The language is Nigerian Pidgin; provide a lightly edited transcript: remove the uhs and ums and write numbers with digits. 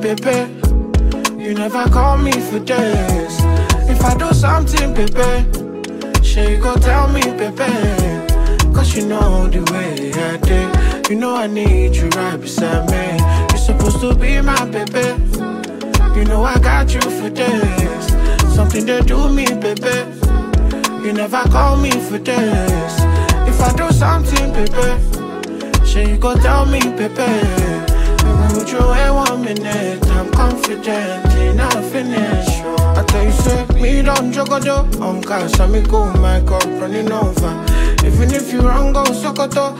baby. You never call me for this. If I do something, baby, sure you go tell me, baby. Cause you know the way I did. You know I need you right beside me. You're supposed to be my baby. You know I got you for this. Something they do me, baby. You never call me for this. If I do something, baby, sure you go tell me, baby. Would you wait 1 minute? I'm confident in our finish. I tell you, say, me don't jogodo. On cash, I me go, my cup running over. Even if you wrong, go sokoto.